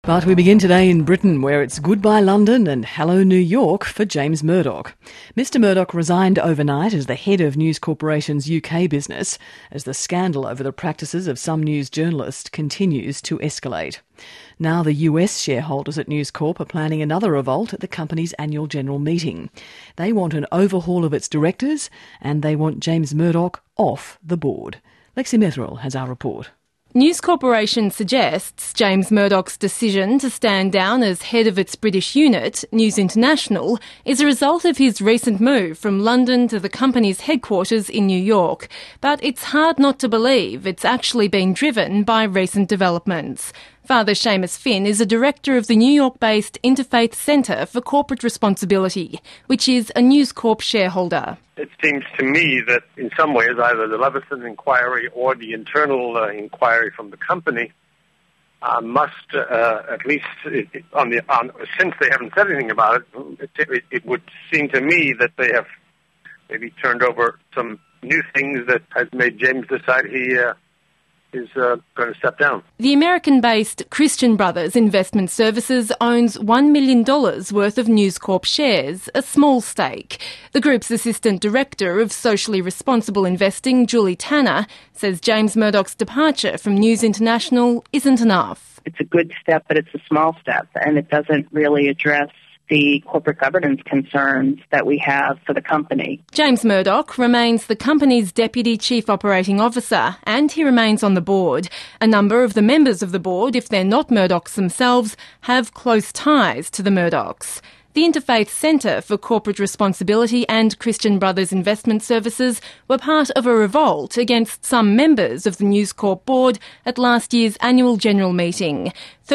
But we begin today in Britain, where it's goodbye London and hello New York for James Murdoch. Mr Murdoch resigned overnight as the head of News Corporation's UK business, as the scandal over the practices of some news journalists continues to escalate. Now the US shareholders at News Corp are planning another revolt at the company's annual general meeting. They want an overhaul of its directors, and they want James Murdoch off the board. Lexi Metherell has our report. News Corporation suggests James Murdoch's decision to stand down as head of its British unit, News International, is a result of his recent move from London to the company's headquarters in New York. But it's hard not to believe it's actually been driven by recent developments. Father Seamus Finn is a director of the New York-based Interfaith Centre for Corporate Responsibility, which is a News Corp shareholder. It seems to me that in some ways either the Leveson inquiry or the internal inquiry from the company must, at least since they haven't said anything about it, it would seem to me that they have maybe turned over some new things that has made James decide he is going to step down. The American-based Christian Brothers Investment Services owns $1 million worth of News Corp shares, a small stake. The group's Assistant Director of Socially Responsible Investing, Julie Tanner, says James Murdoch's departure from News International isn't enough. It's a good step, but it's a small step, and it doesn't really address the corporate governance concerns that we have for the company. James Murdoch remains the company's Deputy Chief Operating Officer, and he remains on the board. A number of the members of the board, if they're not Murdochs themselves, have close ties to the Murdochs. The Interfaith Centre for Corporate Responsibility and Christian Brothers Investment Services were part of a revolt against some members of the News Corp board at last year's annual general meeting.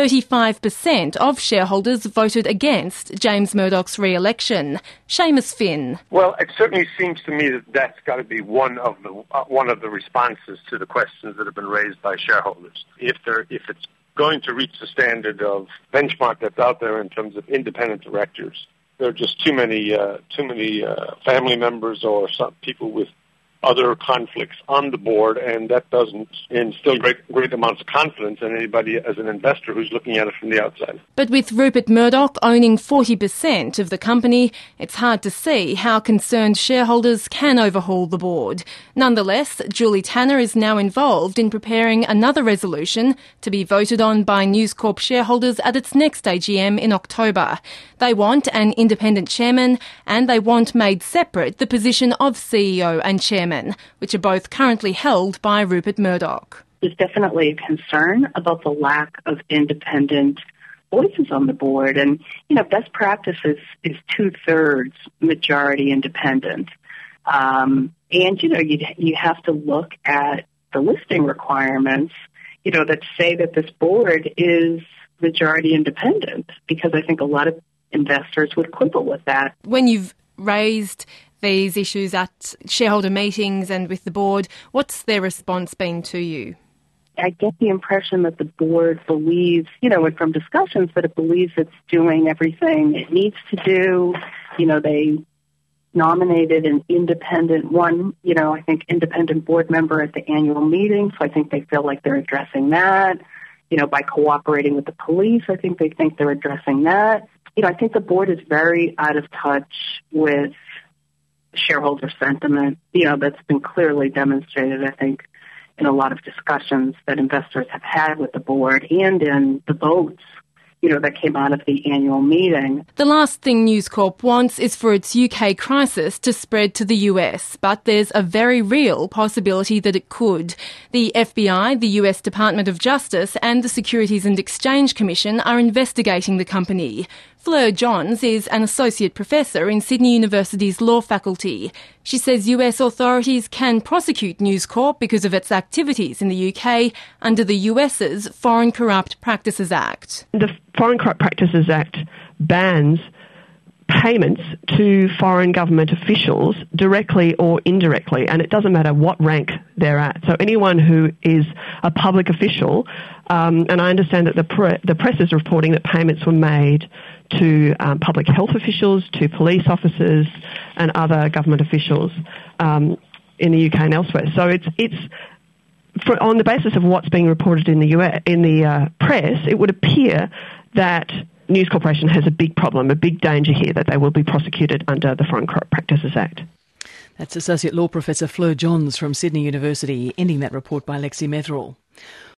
35% of shareholders voted against James Murdoch's re-election. Seamus Finn. Well, it certainly seems to me that that's got to be one of the responses to the questions that have been raised by shareholders. If it's going to reach the standard of benchmark that's out there in terms of independent directors, there are just too many family members or some people with other conflicts on the board, and that doesn't instill great amounts of confidence in anybody as an investor who's looking at it from the outside. But with Rupert Murdoch owning 40% of the company, it's hard to see how concerned shareholders can overhaul the board. Nonetheless, Julie Tanner is now involved in preparing another resolution to be voted on by News Corp shareholders at its next AGM in October. They want an independent chairman, and they want made separate the position of CEO and chairman, which are both currently held by Rupert Murdoch. There's definitely a concern about the lack of independent voices on the board. And, best practice is 2/3 majority independent. And, you have to look at the listing requirements, that say that this board is majority independent, because I think a lot of investors would quibble with that. When you've raised these issues at shareholder meetings and with the board, what's their response been to you? I get the impression that the board believes, and from discussions, that it believes it's doing everything it needs to do. They nominated an independent independent board member at the annual meeting, so I think they feel like they're addressing that. By cooperating with the police, I think they think they're addressing that. I think the board is very out of touch with shareholder sentiment, that's been clearly demonstrated, I think, in a lot of discussions that investors have had with the board and in the votes, that came out of the annual meeting. The last thing News Corp wants is for its UK crisis to spread to the US, but there's a very real possibility that it could. The FBI, the US Department of Justice, and the Securities and Exchange Commission are investigating the company. Fleur Johns is an associate professor in Sydney University's law faculty. She says US authorities can prosecute News Corp because of its activities in the UK under the US's Foreign Corrupt Practices Act. The Foreign Corrupt Practices Act bans payments to foreign government officials directly or indirectly, and it doesn't matter what rank they're at. So anyone who is a public official, and I understand that the press is reporting that payments were made to public health officials, to police officers and other government officials in the UK and elsewhere. So it's on the basis of what's being reported in the press, it would appear that News Corporation has a big problem, a big danger here, that they will be prosecuted under the Foreign Corrupt Practices Act. That's Associate Law Professor Fleur Johns from Sydney University, ending that report by Lexi Metherell.